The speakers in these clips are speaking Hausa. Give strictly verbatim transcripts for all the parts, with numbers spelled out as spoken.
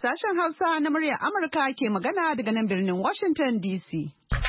Sashen Hausa na muryar Amurka ke magana daga nan birnin Washington D C.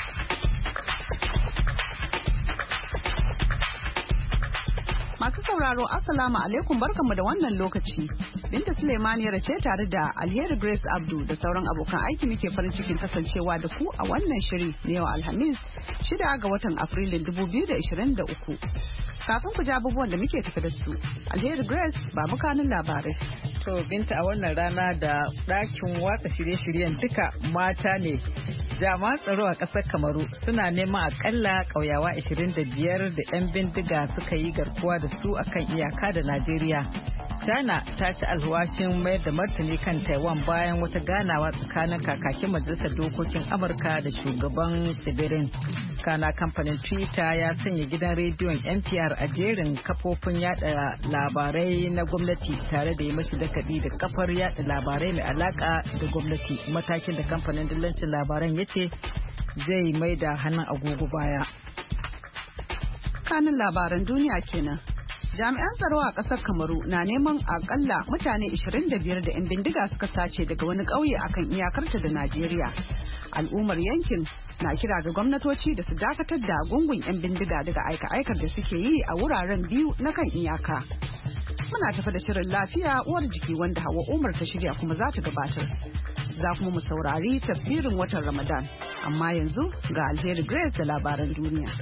Masu sauraro Assalamu alaikum barkanmu da wannan lokaci. Binta Suleimaniyar ce tare da Alheri Grace Abdu da sauran abokan aiki muke farin cikin kasancewa da ku a wannan shiri na yau Alhamis shida ga watan Afrilun dubu biyu da ashirin da uku. Kafin ku ji abubuwan da muke tafi da su, Alheri Grace ba mukanin labarai. To Binta, a wannan rana da ɗakin watsa shirye-shiryen duka mata ne. Jami'an tsaro a ƙasar Kamaru suna neman akalla ƙauyawa ashirin da biyar da 'yan bindiga suka yi garkuwa da su akan iyaka da Najeriya. China ta ci alwashin mayar da martani kan Taiwan bayan wata ganawa tsakanin kakakin majalisar dokokin Amurka da shugaban tsibirin. Kana kamfanin Twitter ya sanya gidan rediyon N P R a jerin kafofin yada labarai na gwamnati tare da yi mashi dakaɗi da kafar yada labarai mai alaka da gwamnati, matakin da kamfanin dillancin labaran ya ce zai mai da hannun agogo baya. Kanin labaran duniya kenan. Jami'an tsaro a ƙasar Kamaru na neman akalla mutane ashirin da biyar da 'yan bindiga suka sace daga wani ƙauye akan iyakarta da Najeriya. Al'ummar yankin na kira ga gwamnatoci da su dakatar da gungun 'yan bindiga daga aika-aikar da suke yi a wuraren biyu na kan iyaka. Muna tafi da shirin lafiya uwar jiki wanda Hawa Umar ta shirya kuma za ta gabatar. Za kuma mu saurari tafsirin watan Ramadan. Amma yanzu ga Alheri Grace da labaran duniya.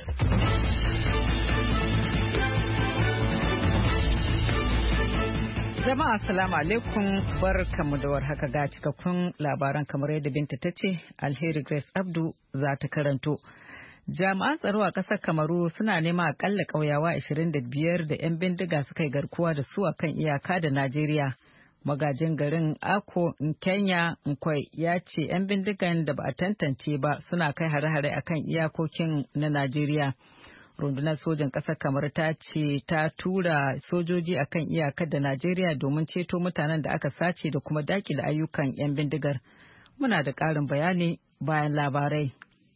Jama'a assalamu alaikum, barkamu da warhaka ga cikakkun labaran kamar yadda Binta ta ce. Alheri Grace Abdu za ta karanto. Jami'an tsaro a ƙasar Kamaru suna nema akalla ƙauyawa ashirin da biyar da 'yan bindiga suka yi garkuwa da su akan iyaka da Najeriya. Magajin garin Ako Kenya Nkwai ya ce 'yan bindigan da ba a tantance ba suna kai hare-hare akan iyakokin na Najeriya. Rundunar sojan ƙasar kamar ta ce ta tura sojoji akan iyakar da Najeriya domin ceto mutanen da aka sace da kuma dakile ayyukan 'yan bindigar. Muna da ƙarin bayani bayan labarai.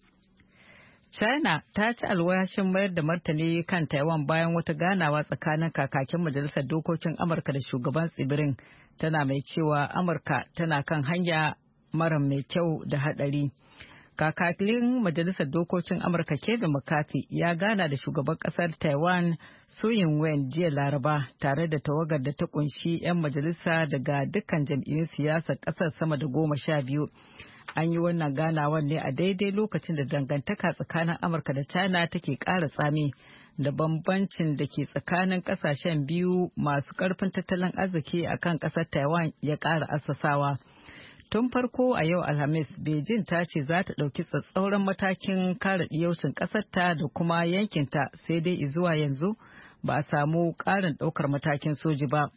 China ta ci alwashin mayar da martani kan Taiwan bayan wata ganawa tsakanin kakakin majalisar dokokin Amurka da shugaban tsibirin, tana mai cewa Amurka tana kan hanya mara mai kyau da haɗari. Kakakin majalisar dokokin Amurka Kevin McCarthy ya gana da shugaban kasar Taiwan Tsai Ing-wen jiya Laraba tare da tawagar da ta kunshi 'yan majalisa daga dukkan jam'iyyun siyasar kasar sama da goma sha biyu. An yi wannan ganawar ne a daidai lokacin da dangantaka tsakanin Amurka da China take ƙara tsami da bambancin da ke tsakanin ƙasashen biyu masu ƙarfin tattalin arziki akan ƙasar Taiwan ya ƙara assasawa. Tun farko a yau Alhamis, Beijing ta ce za ta ɗauki tsatsauran matakin kare ɗiyaucin ƙasarta da kuma yankinta, sai dai zuwa yanzu ba a samu ƙarin ɗaukar matakin soji ba.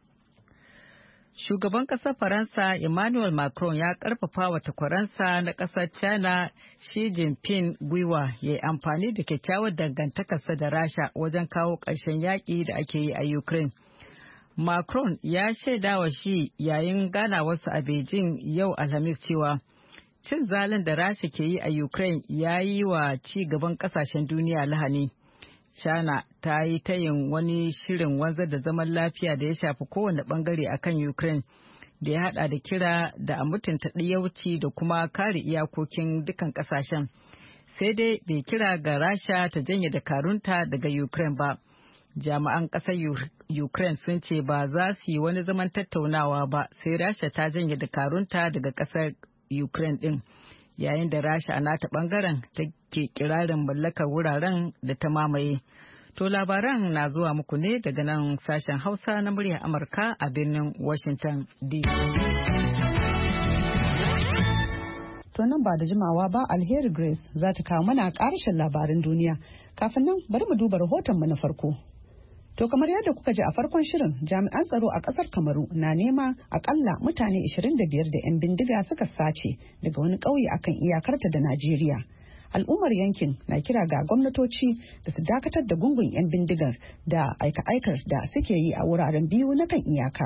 Shugaban ƙasar Faransa Emmanuel Macron ya ƙarfafa wa takwaransa na ƙasar China Xi Jinping gwiwa ya yi amfani da kyakkyawar dangantakarsa da Rasha wajen kawo ƙarshen yaƙi da ake yi a Ukraine. Macron ya shaida wa shi yayin ganawarsa a Beijing yau Alhamis cewa cin zalin da Rasha ke yi a Ukraine ya yi wa ci gaban kasashen duniya lahani. China ta yi tayin wani shirin wanzar da zaman lafiya da ya shafi kowane bangare akan Ukraine da ya hada da kira da a mutunta ɗiyauci da kuma kare iyakokin dukan kasashen. Sai dai bai kira ga Rasha ta janye dakarunta daga Ukraine ba. Jami'an ƙasar Ukraine sun ce ba za su yi wani zaman tattaunawa ba sai Rasha ta janye dakarunta daga ƙasar Ukraine ɗin, yayin da Rasha a nata ɓangaren take kirarin mallakar wuraren da ta mamaye. To labaran na zuwa muku ne daga nan sashen Hausa na muryar Amurka a birnin Washington D C. To nan ba da jimawa ba Alheri Grace za ta kawo mana ƙarshen labarin duniya. Kafin nan bari mu duba rahotonmu na farko. To kamar yadda kuka ji a farkon shirin, jami'an tsaro a ƙasar Kamaru na nema akalla mutane ashirin da biyar da 'yan bindiga suka sace daga wani ƙauye akan iyakarta da Najeriya. Al'ummar yankin na kira ga gwamnatoci da su dakatar da gungun 'yan bindigar da aika-aikar da suke yi a wuraren biyu na kan iyaka.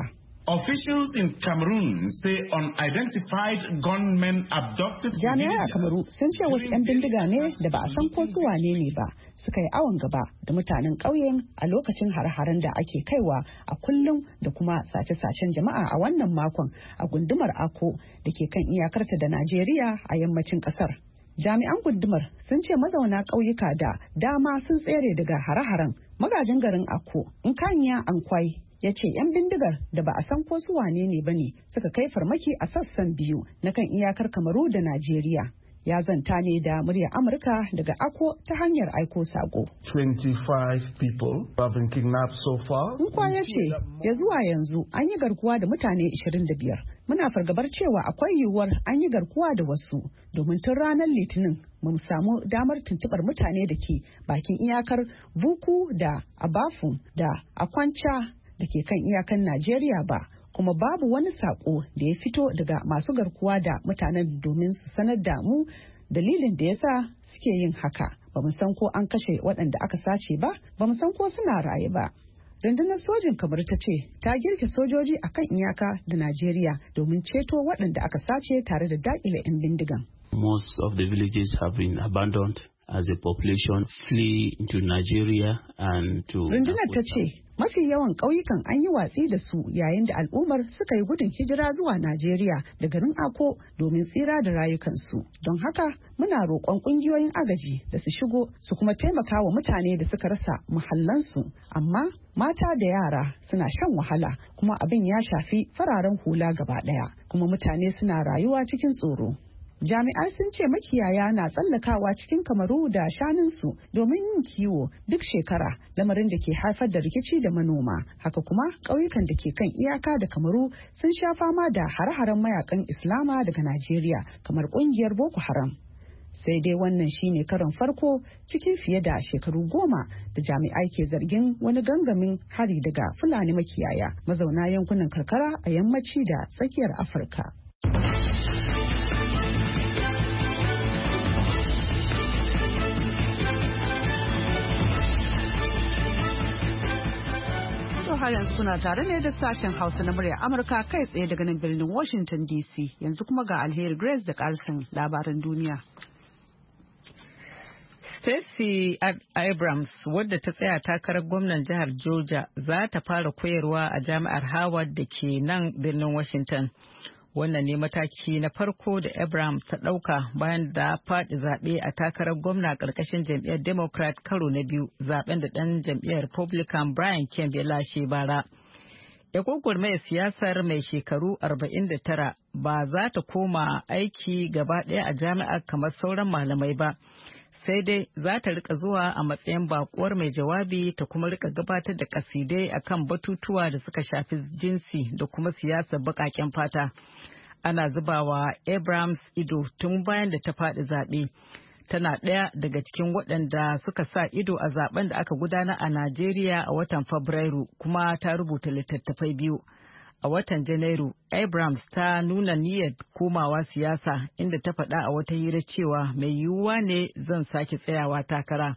Officials in Cameroon say unidentified gunmen abducted. Jami'ai a Kamaru sun ce wasu 'yan bindiga ne da ba a san ko su wane ne ba suka yi awon gaba da mutanen ƙauyen a lokacin har-haren da ake kaiwa a kullum da kuma sace-sacen jama'a a wannan makon a gundumar Ako da ke kan iyakarta da Najeriya a yammacin ƙasar. Jami'an gundumar sun ce mazauna ƙauyuka da dama sun tsere daga hare-haren. Magajin garin Ako, Nkanya Ankwai, ya ce 'yan bindigar da ba a san ko su wane ne ba ne suka kai farmaki a sassan biyu na kan iyakar Kamaru da Najeriya. Ya zanta ne da muryar Amurka daga Ako ta hanyar aiko sako. twenty-five people have been kidnapped so far. Nkwa ya ce ya zuwa yanzu an yi garkuwa da mutane ishirin da biyar. Muna fargabar cewa akwai yiwuwar an yi garkuwa da wasu domin tun ranar Litinin mun samu damar tuntubar mutane da ke bakin iyakar Buku da Abafu da Akwancha da ke kan iyakan Najeriya ba, kuma babu wani sako da ya fito daga masu garkuwa da mutanen domin su sanar da mu dalilin da yasa suke yin haka. Ba mu san ko an kashe waɗanda aka sace ba, ba mu san ko suna raye ba. Rundunar sojin Kamaru ta ce ta girke sojoji a kan iyaka da Najeriya domin ceto waɗanda aka sace tare da daƙile 'yan bindigan. Most of the villages have been abandoned as a population flee into Nigeria and to... Rundunar ta ce mafi yawan ƙauyukan an yi watsi da su yayin da al'ummar suka yi gudun hijira zuwa Najeriya da garin Ako domin tsira da rayukansu. Don haka muna roƙon ƙungiyoyin agaji da su shigo su kuma taimaka wa mutane da suka rasa muhallansu. Amma mata da yara suna shan wahala kuma abin ya shafi fararen hula gaba ɗaya kuma mutane suna rayuwa cikin tsoro. Jami'ai sun ce makiyaya na tsallakawa cikin Kamaru da shanunsu domin yin kiwo duk shekara, lamarin da ke haifar da rikici da manoma. Haka kuma ƙauyukan da ke kan iyaka da Kamaru sun sha fama da hare-haren mayakan Islama daga Najeriya kamar ƙungiyar Boko Haram. Sai dai wannan shine karon farko cikin fiye da shekaru goma da jami'ai ke zargin wani gangamin hari daga Fulani makiyaya mazauna yankunan karkara a yammaci da tsakiyar Afirka. Har yanzu kuna tare ne da sashen Hausa na murya Amurka kai tsaye daga nan birnin Washington D C. Yanzu kuma ga Alheri Grace da ƙarshen labaran duniya. Stacey Abrams, wadda ta tsaya takarar gwamnan jihar Georgia, za ta fara koyarwa a jami'ar Howard da ke nan birnin Washington. Wannan ne mataki na farko da Abrams ta ɗauka bayan da faɗi zaɓe a takarar gwamna ƙarƙashin jam'iyyar Democrat karo na biyu, zaɓen da ɗan jam'iyyar Republican Brian Kemp ya lashe bara. Ya gwagwarmaya siyasar mai shekaru arba'in da tara ba za ta koma aiki gaba ɗaya a jami'ar kamar sauran malamai ba. Sai dai za ta rika zuwa a matsayin bakuwar mai jawabi ta kuma rika gabatar da kasidai akan batutuwa da suka shafi jinsi da kuma siyasar baƙaƙen fata. Ana zubawa Abrams ido tun bayan da ta faɗi zaɓe. Tana ɗaya daga cikin waɗanda suka sa ido a zaben da aka gudana a Najeriya a watan Fabrairu kuma ta rubuta littattafai biyu. A watan Janairu, Abrams ta nuna niyyar komawa siyasa inda ta faɗa a wata hira cewa mai yiwuwa ne zan sake tsayawa takara.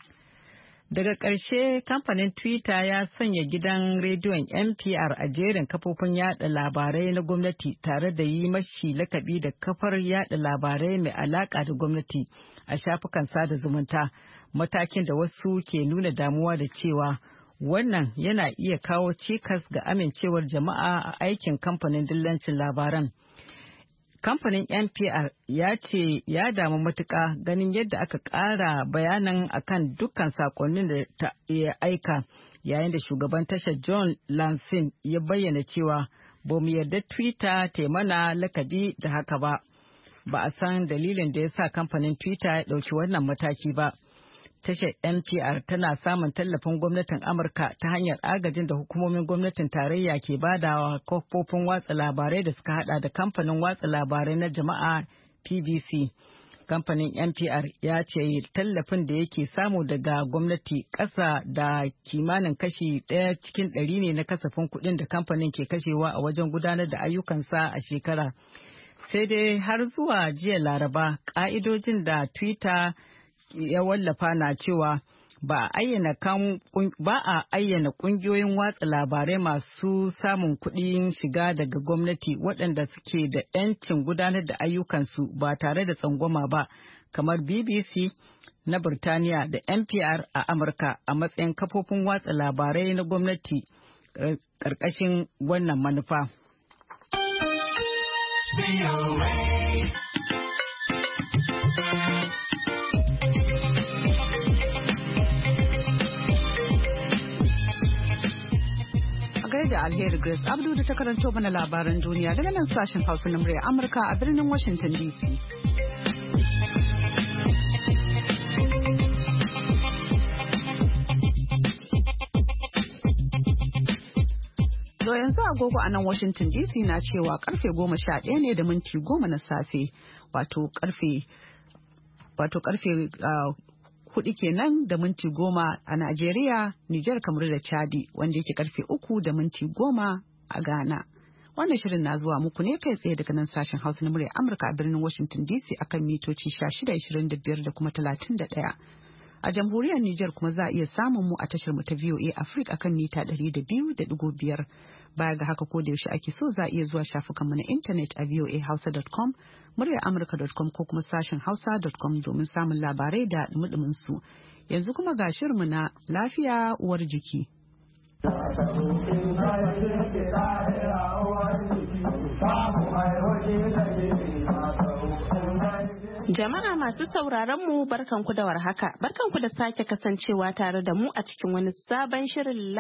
Daga ƙarshe, kamfanin Twitter ya sanya gidan rediyon N P R a jerin kafofin yada labarai na gwamnati tare da yi mashi lakabi da kafar yada labarai mai alaƙa da gwamnati a shafukan sada zumunta, matakin da wasu ke nuna damuwa da cewa wannan yana iya kawo cikas ga amincewar jama'a a aikin kamfanin dillancin labaran. Kamfanin N P R ya ce ya damu matuƙa ganin yadda aka ƙara bayanan akan dukkan sakonnin da ta ya aika, yayin da shugaban tashar John Lansing ya bayyana cewa ba mu yarda Twitter ta mana lakabi da haka ba. Ba a san dalilin da ya sa kamfanin Twitter ya ɗauki wannan mataki ba. Tashar N P R tana samun tallafin gwamnatin Amurka ta hanyar agajin da hukumomin gwamnatin tarayya ke badawa kafofin watsa labarai da suka hada da kamfanin watsa labarai na jama'a P B C. Kamfanin N P R ya ce tallafin da yake samu daga gwamnati ƙasa da kimanin kashi ɗaya cikin ɗari ne na kasafin kuɗin da kamfanin ke kashewa a wajen gudanar da ayyukansa a shekara. Sai dai har zuwa jiya Laraba, ƙa'idojin da Twitter ya wallafa na cewa ba a ayyana ƙungiyoyin watsa labarai masu samun kuɗin shiga daga gwamnati waɗanda suke da 'yancin gudanar da ayyukansu ba tare da tsangwama ba, kamar B B C na Birtaniya da N P R a Amurka a matsayin kafofin watsa labarai na gwamnati ƙarƙashin wannan manufa. Da Alheri Grace Abdu da ta karanto mana labaran duniya daga nan sashen Hausa na murya Amurka a birnin Washington D C. To yanzu agogo a nan Washington D C na cewa karfe goma sha ɗaya ne da minti goma na safe, wato karfe wato karfe uh, hudu kenan da minti goma a Najeriya, Nijar, Kamaru da Chadi, wanda yake karfe uku da minti goma a Ghana. Wannan shirin na zuwa muku ne kai tsaye daga nan sashen Hausa na murya Amurka a birnin Washington D C akan mitoci sha shida, ishirin da biyar da kuma talatin da ɗaya. A jamhuriyar Nijar kuma za a iya samun mu a tashar mu ta V O A Africa akan mita ɗari da biyu da ɗigo biyar. Baya ga haka ko da yaushe ake so za a iya zuwa shafukanmu na intanet a voa hausa dot com, muryar amurka dot com ko kuma sashen hausa dot com domin samun labarai da dumudumin su. Yanzu kuma ga shirinmu na lafiya uwar jiki. Jama'a masu sauraron mu barkanku da warhaka, barkanku da sake kasancewa tare da mu a cikin wani sabon shirin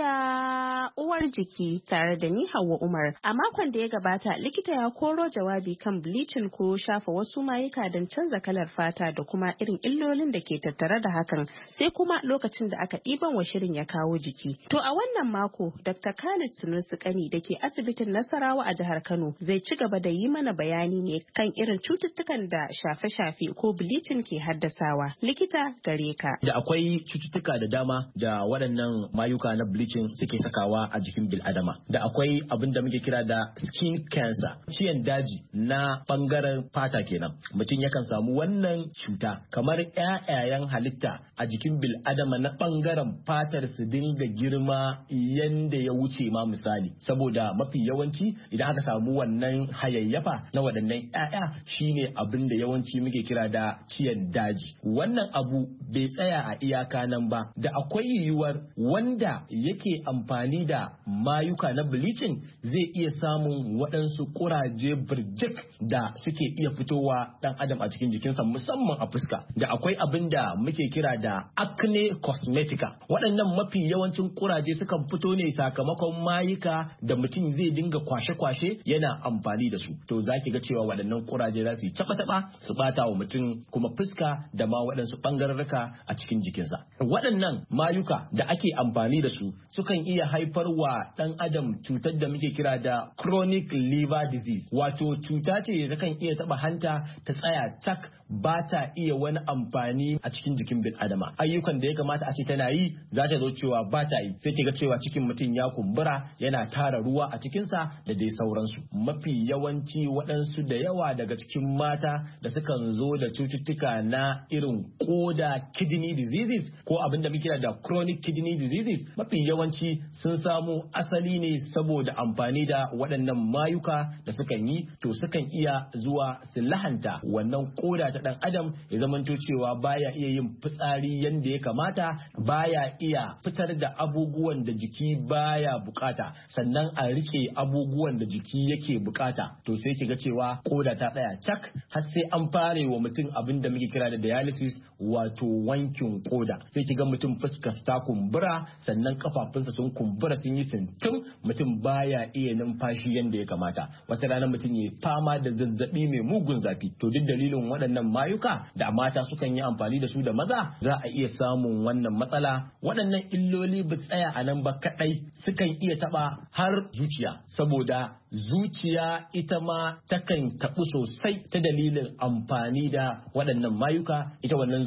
lafiya uwar jiki tare da ni Hauwa Umar. A makon da ya gabata likita ya koro jawabi kan bleaching ko shafa wasu mayuka don canza kalar fata da kuma irin illolin da ke tattare da hakan, sai kuma lokacin da aka ɗiban wa shirin ya kawo jiki. To a wannan mako Doctor Khalid Sunusi Kani da ke asibitin Nasarawa a jihar Kano zai ci gaba da yi mana bayani ne kan irin cututtukan da shafe-shafe ko bleaching ke haddasawa. Likita gare ka. Da akwai cututtuka da dama da waɗannan mayuka na bleaching suke sakawa a jikin bil'adama. Da akwai abin da muke kira da skin cancer, ciyan daji na bangaren fata kenan. Mutum yakan samu wannan cuta kamar ƴaƴayen halitta a jikin bil'adama na bangaren fatar su dinga girma yanda ya wuce ma misali. Saboda mafi yawanci idan aka samu wannan hayayyafa na waɗannan ƴaƴa shine abin da yawanci muke kira da ciyan daji. Wannan abu bai tsaya a iyaka nan ba, da akwai yiwuwar wanda yake amfani da mayuka na bleaching zai iya samun waɗansu kuraje birjik da suke iya fitowa ɗan adam a cikin jikinsa musamman a fuska. Da akwai abin da muke kira da acne cosmetica. Waɗannan mafi yawancin kuraje sukan fito ne sakamakon mayuka da mutum zai dinga kwashe-kwashe yana amfani da su. To za ki ga cewa waɗannan kuraje za su yi taɓa-taɓa su bata wa mutum kuma fuska da ma waɗansu ɓangararraka a cikin jikinsa. Waɗannan mayuka da ake amfani da su sukan iya haifar wa ɗan adam cutar da muke kira da chronic liver disease, wato cuta ce da kan iya taɓa hanta ta tsaya tak ba ta iya wani amfani a cikin jikin bil adama. Ayyukan da ya kamata a ce tana yi za ta zo cewa ba ta yi, sai ke ga cewa cikin mutum ya kumbura yana tara ruwa a cikinsa da dai sauransu. Mafi yawanci waɗansu da yawa daga cikin mata da sukan zo da cututtuka na irin koda kidney diseases ko abin da muke kira da chronic kidney diseases, mafi yawanci sun samu asali ne saboda amfani da waɗannan mayuka da sukan yi, to sukan iya zuwa su lahanta wannan koda ta ɗan adam ya zamanto cewa baya iya yin fitsari yanda ya kamata, baya iya fitar da abubuwan da jiki baya bukata, sannan a rike abubuwan da jiki yake bukata. To sai kiga cewa koda ta tsaya cak har sai an fare wa mutum abin da muke kira da dialysis, wato wankin koda. Sai kiga mutum fuskar ta kumbura, sannan kafafunsa sun kumbura sun yi sintim, mutum baya iya numfashi yanda ya kamata. Wata rana mutum ya fama da zazzabi mai mugun zafi. To duk dalilin waɗannan mayuka da mata sukan yi amfani da su da maza za a iya samun wannan matsala. Waɗannan illoli ba tsaya a nan ba kaɗai, sukan iya taɓa har zuciya, saboda zuciya ita ma takan taɓu sosai ta dalilin amfani da waɗannan mayuka. Ita wannan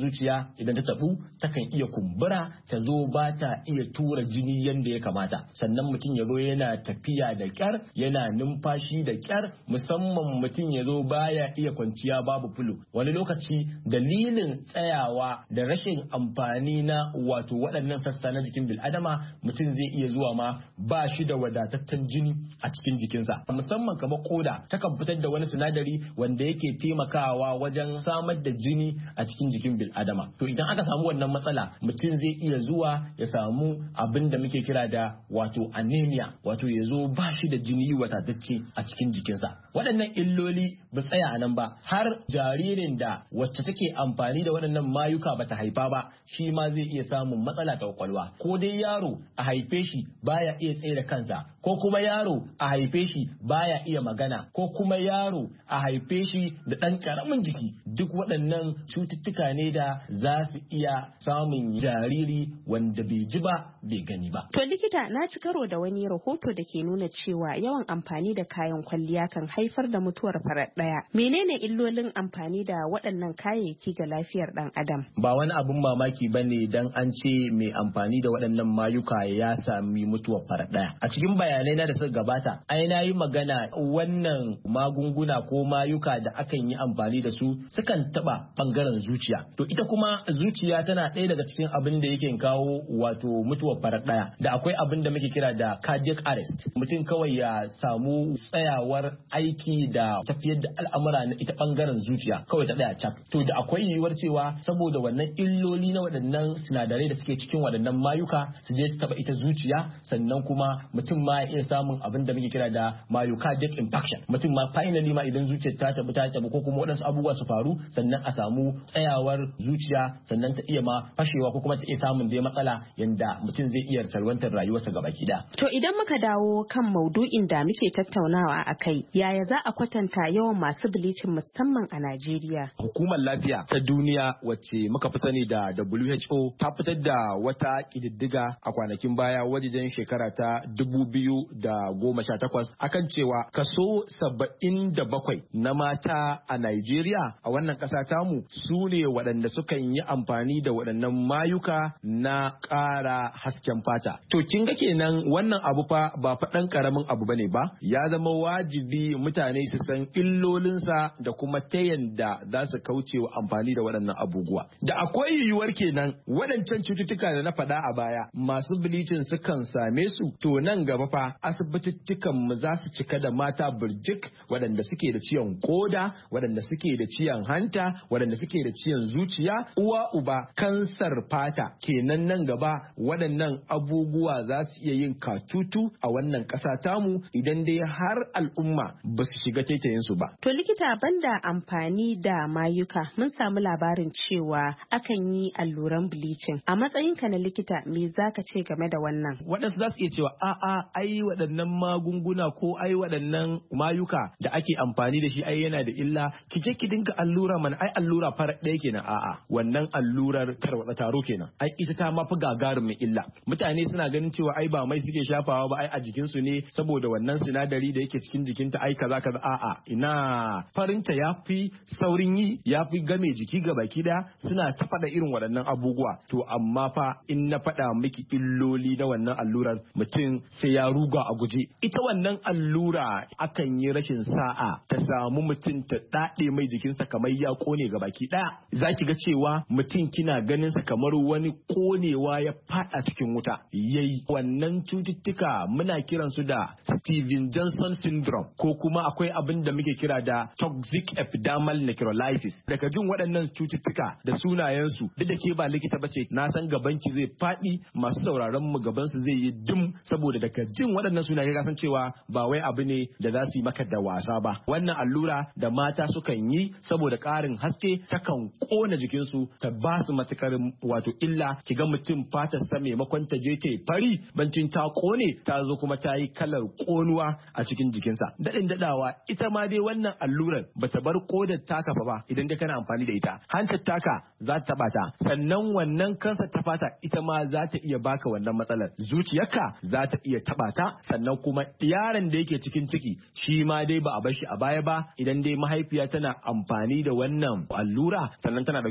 zuciya idan ta tabu takan iya kumbura ta zo ba ta iya tura jini yadda ya kamata, sannan mutum ya zo yana tafiya da kyar, yana numfashi da kyar, musamman mutum ya zo baya iya kwanciya babu fulu. Wani lokaci dalilin tsayawa da rashin amfani na wato waɗannan sassa na jikin bil'adama, mutum zai iya zuwa ma ba shi da wadataccen jini a cikin jikinsa, musamman kamar koda takan fitar da wani sinadari wanda yake taimakawa wajen samar da jini a cikin jikin bil'adama. To idan aka samu wannan matsala, mutum zai iya zuwa ya samu abin da muke kira da wato anemia, wato ya zo ba shi da jini wadatacce a cikin jikinsa. Waɗannan illoli ba tsaya a nan ba, har jaririn da wacce take amfani da waɗannan mayuka bata haifa ba, shi ma zai iya samun matsala ta kwakwalwa. Ko dai yaro a haife shi baya iya tsaye da kansa, ko kuma yaro a haife shi baya iya magana, ko kuma yaro a haife shi da ɗan ƙaramin jiki. Duk waɗannan cututtuka ne da za su iya samun jariri wanda bai ji ba bai gani ba. To likita, na ci karo da wani rahoto da ke nuna cewa yawan amfani da kayan kwalliya kan haifar da mutuwar farat ɗaya. Menene illolin amfani da waɗannan kayayyaki ga lafiyar ɗan adam? Ba wani abun mamaki ba ne dan an ce mai amfani da waɗannan mayuka ya sami mutuwar farat ɗaya. A cikin bayanai na da suka gabata, ai na yi magana wannan magunguna ko mayuka da akan yi amfani da su sukan taɓa ɓangaren zuciya. To ita kuma zuciya tana ɗaya daga cikin abin da yake kawo wato mutuwar farat ɗaya. Da akwai abin da muke kira da cardiac arrest. Mutum kawai ya samu tsayawar aiki da tafiyar da al'amura na ita ɓangaren zuciya kawai ta ɗaya cak. To da akwai yiwuwar cewa saboda wannan illoli na waɗannan sinadarai da suke cikin waɗannan mayuka su je su taɓa ita zuciya, sannan kuma mutum ma ya iya samun abin da muke kira da myocardial infarction. Mutum ma finally ma idan zuciyar ta tabu ta tabu ko kuma waɗansu abubuwa su faru, sannan a samu tsayawar zuciya, sannan ta iya ma fashewa ko kuma ta iya samun dai matsala yanda mutum zai iya salwantar rayuwarsa gaba ɗaya. To idan muka dawo kan maudu'in da muke tattaunawa a kai, yaya za a kwatanta yawan masu bilicin musamman a Najeriya? Hukumar lafiya ta duniya wacce muka fi sani da W H O ta fitar da wata ƙididdiga a kwanakin baya wajen shekara ta dubu biyu da goma sha takwas akan cewa kaso saba'in da bakwai na mata a Najeriya a wannan ƙasa tamu su ne waɗanda sukan yi amfani da waɗannan mayuka na ƙara hasken fata. To kin ga kenan wannan abu fa ba faɗan ƙaramin abu bane ba, ya zama wajibi mutane su san illolinsa da kuma ta yanda za su kauce wa amfani da waɗannan abubuwa. Da akwai yiwuwar kenan waɗancan cututtuka da na faɗa a baya masu bilicin sukan same su, to nan gaba fa asibitittukan mu za su cika da mata burjik waɗanda suke da ciwon koda, waɗanda suke da ciwon hanta, waɗanda suke da ciwon zuciya, uwa uba kansar fata. Kenan nan gaba waɗannan abubuwa za su iya yin katutu a wannan ƙasa tamu idan dai har al'umma ba su shiga taitayinsu ba. To likita, banda amfani da mayuka, mun samu labarin cewa akan yi alluran bleaching. A matsayinka na likita, me za ka ce game da wannan? Waɗansu za su iya cewa a'a ai waɗannan magunguna ko ai waɗannan mayuka da ake amfani da shi ai yana da illa, ki je ki dinga allura mana, ai allura farar ɗaya kenan. A'a, wannan allurar tarwatsa taro kenan, ai ita ta mafi gagarumin illa. Mutane suna ganin cewa ai ba mai suke shafawa ba, ai a jikinsu ne saboda wannan sinadari da yake cikin jikinta ai kaza kaza. A'a, ina farinta ya fi saurin yi, ya fi game jiki ga baki daya, suna ta faɗa irin waɗannan abubuwa. To amma fa in na faɗa miki illoli na wannan allurar, mutum sai ya ruga a guje. Ita wannan allura akan yi rashin sa'a ta samu mutum ta daɗe mai jikinsa kamar ya kone ga baki daya. Za ki ga cewa mutum kina ganin sa kamar wani konewa ya faɗa cikin wuta. Yayi wannan cututtuka muna kiransu da Steven Johnson syndrome, ko kuma akwai abin da muke kira da toxic epidermal necrolysis. Daga jin waɗannan cututtuka da sunayensu, duk da ke ba likita bace, na san gabanki zai faɗi, masu sauraron mu gaban su zai yi dim, saboda daga jin waɗannan sunaye ka san cewa ba wai abu ne da za su yi maka da wasa ba. Wannan allura da mata sukan yi saboda ƙarin haske takan kona jikinsu, ta ba su matukar wato illa. Ki ga mutum fatar sa maimakon ta je ta fari, bancin ta kone ta zo kuma ta yi kalar konuwa a cikin jikinsa. Daɗin daɗawa ita ma dai wannan allurar bata bar kodar taka fa ba idan dai kana amfani da ita. Hantar taka za ta taɓa ta, sannan wannan kansa ta fata ita ma za ta iya baka wannan matsalar. Zuciyarka za ta iya taɓa ta, sannan kuma yaron da yake cikin ciki shi ma dai ba a bar shi a baya ba idan dai mahaifiya tana amfani da wannan allura, sannan tana dauke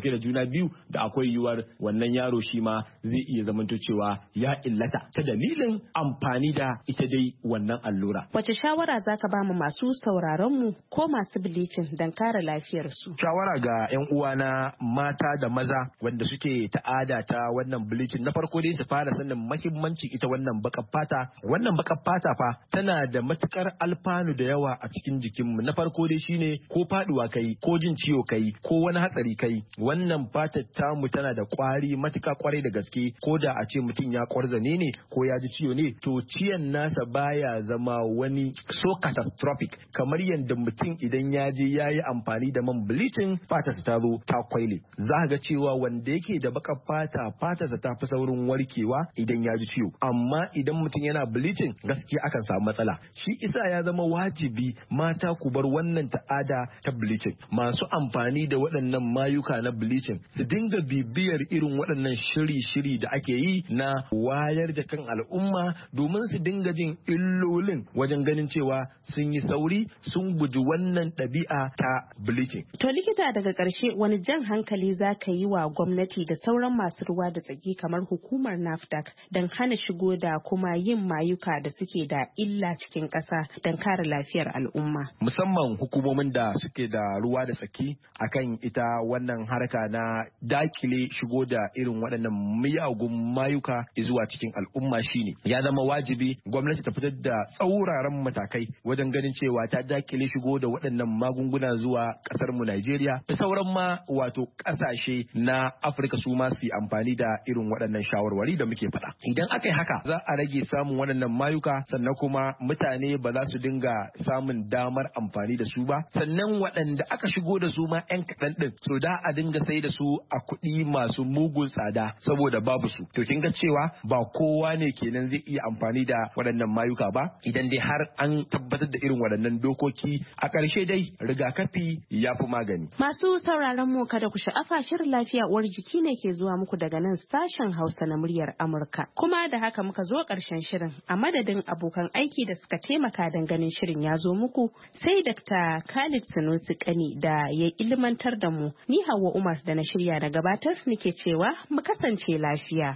dauke da juna biyu da akwai yiwuwar wannan yaro shi ma zai iya zamanto cewa ya illata ta dalilin amfani da ita dai wannan allura. Wace shawara zaka ba mu masu sauraron mu ko masu bleaching don kare lafiyar su? Shawara ga yan uwana mata da maza wanda suke ta'ada ta wannan bleaching, na farko dai su fara sanin muhimmanci ita wannan bakar fata. Wannan bakar fata fa tana da matukar alfanu da yawa a cikin jikinmu. Na farko dai shine ko faduwa kai ko jin ciwo kai ko wani hatsari kai, wannan fatar tamu tana da kwari matuka kwarai da gaske. Ko da a ce mutum ya kwarzane ne ko ya ji ciwo ne, to ciyan nasa baya zama wani so catastrophic kamar yadda mutum idan ya je ya yi amfani da man bleaching fatarsa ta zo ta kwaile. Za ga cewa wanda yake da bakar fata fatarsa ta fi saurin warkewa idan ya ji ciwo, amma idan mutum yana bleaching gaskiya akan samu matsala. Shi isa ya zama wajibi mata ku bar wannan ta'ada ta bleaching. Masu amfani da waɗannan mayuka na bleaching su dinga bibiyar irin waɗannan shiri-shiri da ake yi na wayar da kan al'umma domin su dinga jin illolin wajen ganin cewa sun yi sauri sun guji wannan ɗabi'a ta bleaching. To likita, daga ƙarshe wani jan hankali za ka yi wa gwamnati da sauran masu ruwa da tsaki kamar hukumar NAFDAC don hana shigo da kuma yin mayuka da suke da illa cikin ƙasa don kare lafiyar al'umma? Musamman hukumomin da suke da ruwa da tsaki akan ita wannan harka na dakile shigo da irin waɗannan miyagun mayuka zuwa cikin al'umma shine ya zama wajibi gwamnati ta fitar da tsauraran matakai wajen ganin cewa ta dakile shigo da waɗannan magunguna zuwa ƙasar mu Najeriya da sauran ma wato ƙasashe na Afirka su ma su amfani da irin waɗannan shawarwari da muke faɗa. Idan aka yi haka za a rage samun waɗannan mayuka, sannan kuma mutane ba za su dinga samun damar amfani da su ba, sannan waɗanda aka shigo da su ma 'yan kaɗan ɗin so da a dinga sai da su a kuɗi masu mugun tsada saboda babu su. To kin ga cewa ba kowa ne kenan zai iya amfani da waɗannan mayuka ba idan dai har an tabbatar da irin waɗannan dokoki. A ƙarshe dai rigakafi ya fi magani. Masu sauraron mu kada ku sha'afa, shirin lafiya uwar jiki ne ke zuwa muku daga nan sashen Hausa na muryar Amurka. Kuma da haka muka zo ƙarshen shirin, a madadin abokan aiki da suka taimaka don ganin shirin ya zo muku, sai Dakta Khalid Sanusi Kani da ya ilmantar da mu. Ni Hauwa Umar da na shirya da gabatar nake cewa mu kasance lafiya.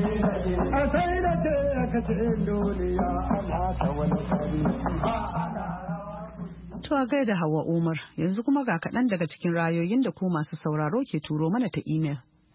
To a gaida Hauwa Umar, yanzu kuma ga kaɗan daga cikin rayoyin da ku masu sauraro ke turo mana ta imel.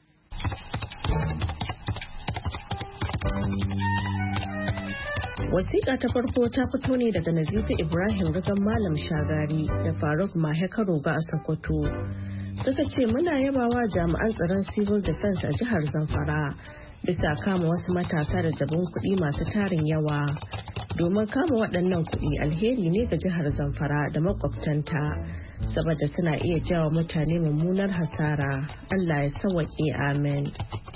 Wasiƙa ta farko ta fito ne daga Nazifi Ibrahim Gazan Malam Shagari da Faruk Mahe Karoga a Sokoto. Suka ce muna yabawa jami'an tsaron Civil Defense a jihar Zamfara bisa kama wasu matasa da jabin kuɗi masu tarin yawa. Domin kama waɗannan kuɗi alheri ne ga jihar Zamfara da makwabtanta, saboda suna iya jawo mutane mummunar hasara. Allah ya sawwaƙe, amen.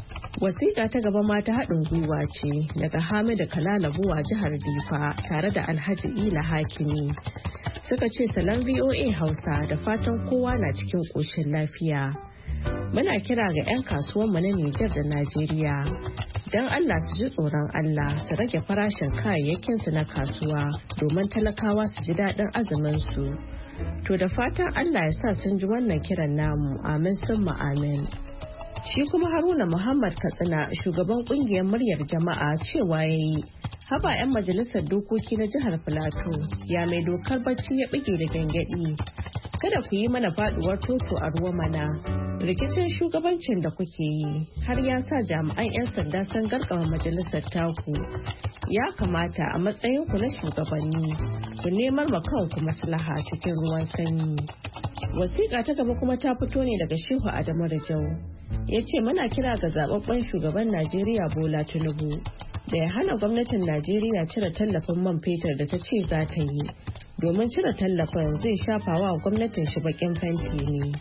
Wasiƙa ta gaba ma ta haɗin gwiwa ce daga Hamidu Kalalabu a jihar Difa tare da Alhaji Ila Hakimi. Suka ce salon V O A Hausa da fatan kowa na cikin ƙoshin lafiya. Muna kira ga 'yan kasuwanmu na Nijar da Najeriya don Allah su ji tsoron Allah su rage farashin kayayyakinsu na kasuwa domin talakawa su ji daɗin azuminsu. To da fatan Allah ya sa sun ji wannan kiran namu, amin summa amin. Shi kuma Haruna Muhammad Katsina, shugaban kungiyar muryar jama'a, cewa ya yi haba 'yan majalisar dokoki na jihar Filato, ya mai dokar bacci ya bige da gyangyaɗi. Kada ku yi mana faduwar toto a ruwa mana. Rikicin shugabancin da kuke yi har ya sa jami'an 'yan sanda sun garkama majalisar taku. Ya kamata a matsayinku na shugabanni ku nemar ma kanku maslaha cikin ruwan sanyi. Wasiƙa ta gaba kuma ta fito ne daga Shehu Adamu Rajau. Ya ce muna kira ga zababben shugaban Najeriya Bola Tinubu da ya hana gwamnatin Najeriya cire tallafin man fetur da ta ce za ta yi, domin cire tallafin zai shafa wa gwamnatin shi bakin fenti ne.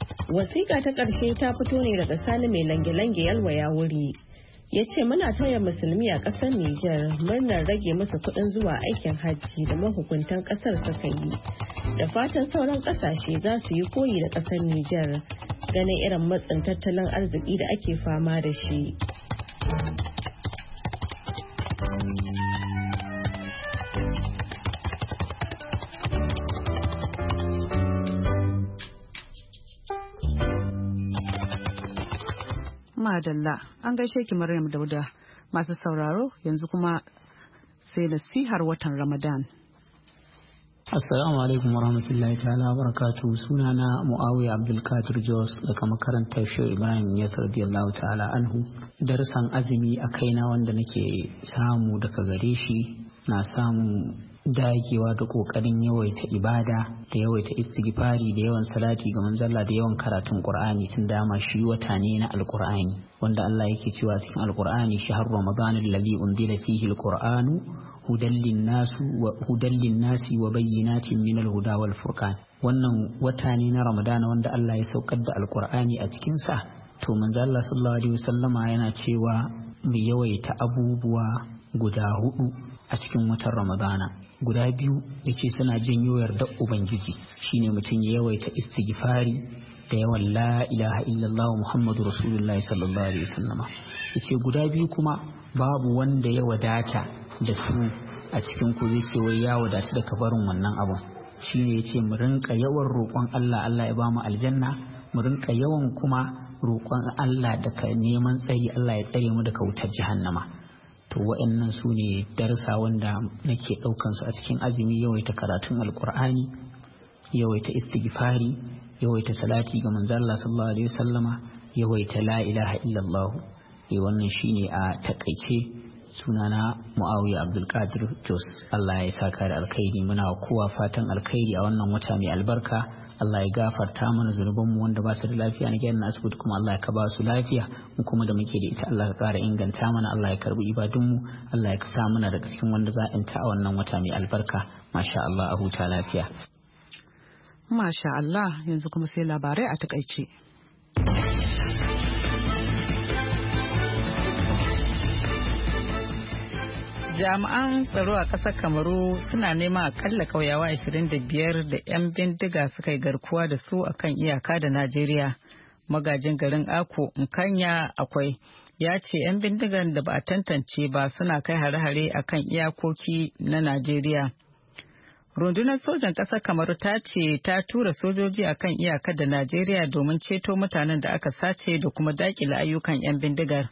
Wasiƙa ta ƙarshe ta fito ne daga Sani mai lange-lange yalwa ya wuri. Ya ce muna taya musulmi a ƙasar Nijar murnar rage musu kuɗin zuwa aikin hajji da mahukuntan ƙasar suka yi. Da fatan sauran ƙasashe za su yi koyi da ƙasar Nijar ganin irin matsin tattalin arziki da ake fama da shi. madalla an gaishe ki Maryam Dauda. Masu sauraro yanzu kuma sai nasihar watan Ramadan. Assalamu alaikum warahmatullahi ta'ala barakatuhu. Sunana Muawiya Abdulkadir Jos daga makarantar Shehu Ibrahim Yas radiyallahu ta'ala anhu. Darsan azumi a kaina wanda nake samu daga gare shi na samu dagewa da kokarin yawaita ibada da yawaita istighfari da yawan salati ga manzalla da yawan karatun Qur'ani tun dama shi wata ne na Alqur'ani wanda Allah yake cewa cikin Alqur'ani shahar Ramadan alladhi unzila fihi alqur'anu hudan linnasi wa hudan linnasi wa bayyinatin min alhuda wal furqan. Wannan wata ne na Ramadan wanda Allah ya saukar da Alqur'ani a cikin sa. To manzo Allah sallallahu alaihi wasallama yana cewa mu yawaita abubuwa guda hudu a cikin watan Ramadana. Guda biyu yace suna janyo yardar Ubangiji shine mutum ya yawaita istighfari da yawan la ilaha illallah Muhammadu Rasulullahi sallallahu alaihi wasallama. Yace guda biyu kuma babu wanda ya wadata da su a cikin ku zai ce wai ya wadata da kabarin wannan abun. Shine yace mu rinka yawan roƙon Allah Allah ya bamu aljanna, mu rinka yawan kuma roƙon Allah da ka neman tsari Allah ya tsare mu daga wutar jahannama. To wa'annan su ne darsa wanda nake ɗaukan su a cikin azumi, yawaita karatun alkur'ani, yawaita istighfari, yawaita salati ga manzo Allah sallallahu alaihi wasallama, yawaita la ilaha illallah. Eh wannan shine a takaice. Sunana Muawiya Abdulkadir Jos. Allah ya saka da alkhairi. Muna kowa fatan alkhairi a wannan wata mai albarka. Allah ya gafarta mana zunubanmu wanda ba su da lafiya na gidan asibiti kuma Allah ya ka ba su lafiya, mu kuma da muke da ita Allah ka ƙara inganta mana, Allah ya karbi ibadunmu, Allah ya sa mana daga cikin wanda za a ta a wannan wata mai albarka. Masha Allah, a huta lafiya. Masha Allah, yanzu kuma sai labarai a takaice. Jami'an tsaro a ƙasar Kamaru suna neman akalla ƙauyawa ashirin da biyar da 'yan bindiga suka yi garkuwa da su akan iyaka da Najeriya. Magajin garin Ako Nkanya akwai ya ce 'yan bindigan da ba a tantance ba suna kai hare-hare akan iyakoki na Najeriya. Rundunar sojan ƙasar Kamaru ta ce ta tura sojoji akan iyaka da Najeriya domin ceto mutanen da aka sace da kuma daƙile ayyukan 'yan bindigar.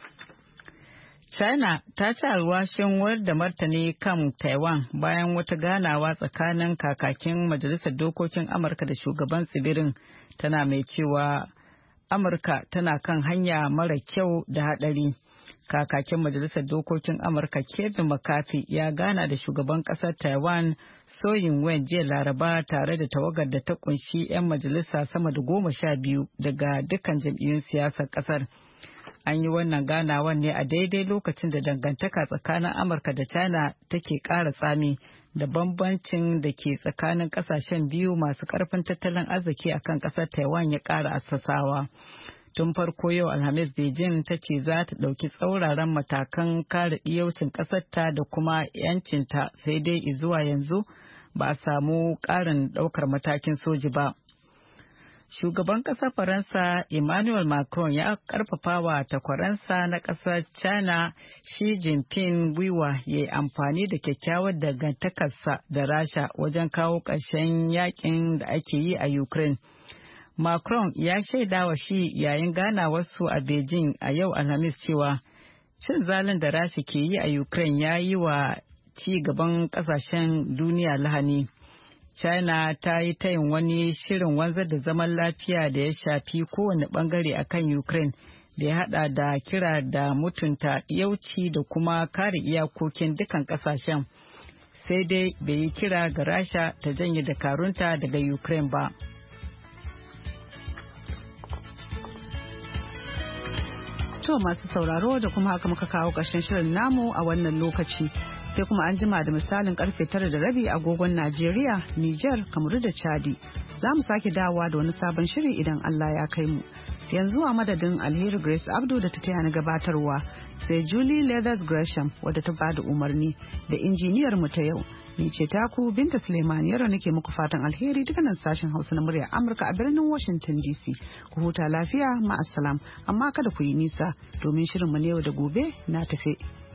China ta ci alwashin wayar da martani kan Taiwan bayan wata ganawa tsakanin kakakin Majalisar Dokokin Amurka da shugaban tsibirin, tana mai cewa Amurka tana kan hanya mara kyau da hadari. Kakakin Majalisar Dokokin Amurka Kevin McCarthy ya gana da shugaban kasar Taiwan So Ying-wen jiya Laraba tare da tawagar da ta kunshi 'yan majalisa sama da goma sha biyu daga dukkan jam'iyyun siyasar kasar. An yi wannan ganawan ne a daidai lokacin da dangantaka tsakanin Amurka da China take ƙara tsami da bambancin da ke tsakanin ƙasashen biyu masu ƙarfin tattalin arziki akan ƙasar Taiwan ya ƙara assasawa. Tun farko yau Alhamis Beijing ta ce za ta ɗauki tsauraran matakan kare ɗiyaucin ƙasarta da kuma 'yancinta, sai dai zuwa yanzu ba a samu ƙarin ɗaukar matakin soji ba. Shugaban ƙasar Faransa Emmanuel Macron ya ƙarfafa wa takwaransa na ƙasar China Xi Jinping gwiwa ya yi amfani da kyakkyawar dangantakarsa da Rasha wajen kawo ƙarshen yakin da ake yi a Ukraine. Macron ya shaida wa shi yayin ganawarsu a Beijing a yau Alhamis cewa cin zalin da Rasha ke yi a Ukraine ya yi wa ci gaban ƙasashen duniya lahani. China ta yi tayin wani shirin wanzar da zaman lafiya da ya shafi kowane bangare akan Ukraine da ya hada da kira da mutunta yauci da kuma kare iyakokin dukan kasashen. Sai dai bai yi kira ga Rasha ta janye dakarunta daga Ukraine ba. To masu sauraro da kuma haka muka kawo ƙarshen shirin namu a wannan lokaci. Sai kuma an jima da misalin karfe tara da rabi agogon Najeriya, Nijar, Kamaru da Chadi. Za mu sake dawowa da wani sabon shiri idan Allah ya kai mu. Yanzu a madadin Alheri Grace Abdu da ta taya na gabatarwa, sai Julie Leathers Gresham wadda ta bada umarni da injiniyar mu ta yau. Ni ce taku Binta Suleiman, yaro nake muku fatan alheri daga nan sashen Hausa na murya Amurka a birnin Washington D C. Ku huta lafiya, ma'assalam, amma kada ku yi nisa domin shirin mu ne yau da gobe na tafe.